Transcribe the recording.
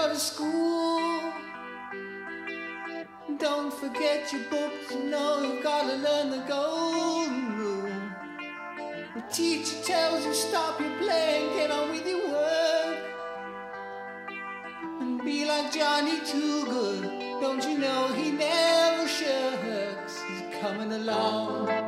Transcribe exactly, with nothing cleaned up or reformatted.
go to school. Don't forget your books, you know you've gotta learn the golden rule. The teacher tells you stop your playing, get on with your work. And be like Johnny Too Good, don't you know he never shirks. He's coming along.